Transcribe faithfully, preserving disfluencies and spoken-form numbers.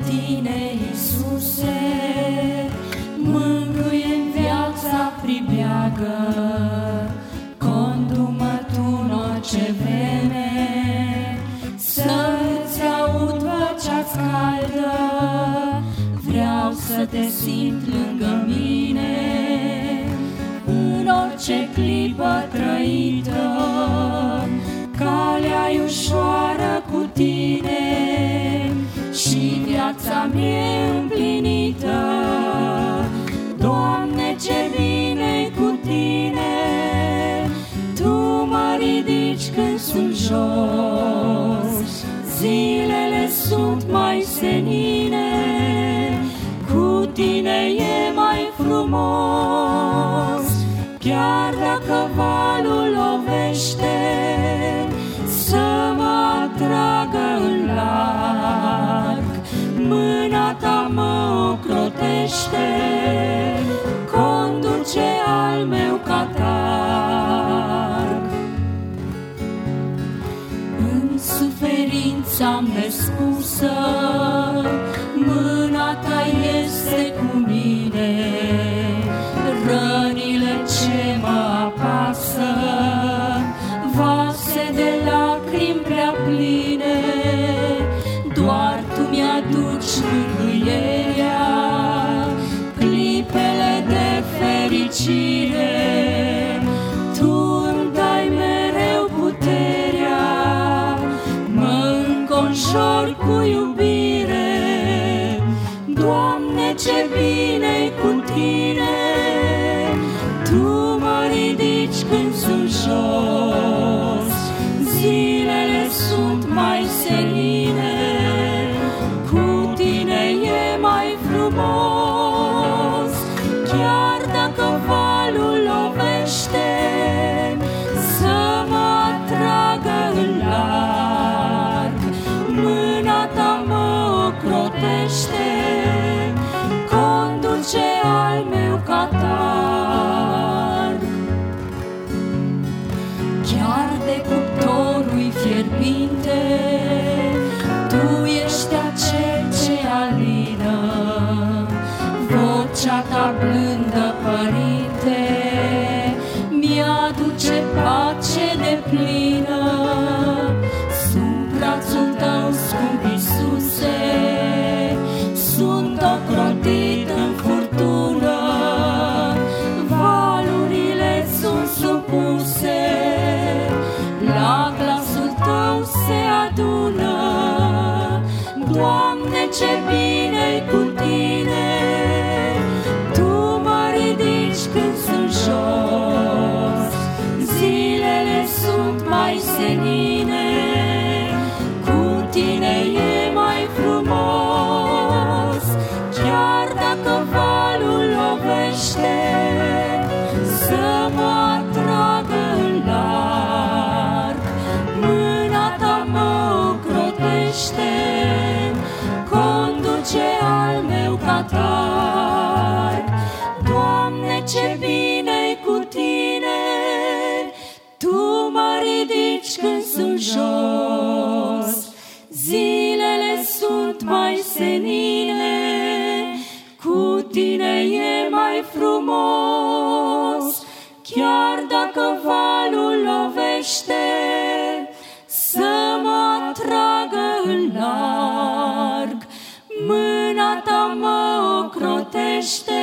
tine, Iisuse, mângâie-n viața pribeagă, condu-mă tu în orice vreme, să-ți aud vocea-ți caldă, vreau să te simt lângă mine, în orice clipă trăită, calea-i ușoară cu tine și viața mie împlinită. Doamne, ce bine cu tine, tu mă ridici când sunt jos, zilele sunt mai senine, cu tine e mai frumos. Chiar dacă valul lovește, să mă atragă în larg, mâna ta mă ocrotește, conduce al meu catarg. În suferința nespusă, mâna ta este cu mine, rănile ce mă apasă, vase de lacrimi prea pline, doar tu mi-aduci mângâierea, clipele de fericire, tu îmi dai mereu puterea, mă înconjori cu iubire. Doamne, ce bine-i cu tine, tu mă ridici când sunt jos, zilele sunt mai senine, cu tine e mai frumos. Chiar dacă valul lovește, să mă atragă în larg, mâna ta mă ocrotește, conduce al meu catarg. Chiar de cuptorul fierbinte, tu ești acel ce alină, vocea ta blândă, Părinte, mi-aduce pace deplină. Sub brațul tău, scump Iisuse, sunt ocrotit în furtună, valurile sunt supuse, la glasul tău se adună. Doamne, ce bine-i cu tine, tu mă ridici când sunt jos, zilele sunt mai senine, cu tine e mai frumos. Chiar dacă valul lovește, să mă atragă în larg, mâna ta mă ocrotește, conduce al meu catarg. Doamne, ce bine-i cu tine, tu mă ridici când sunt jos, zilele sunt mai senine, cu tine e mai frumos. Chiar dacă valul lovește, să mă atragă în larg, mâna ta mă ocrotește,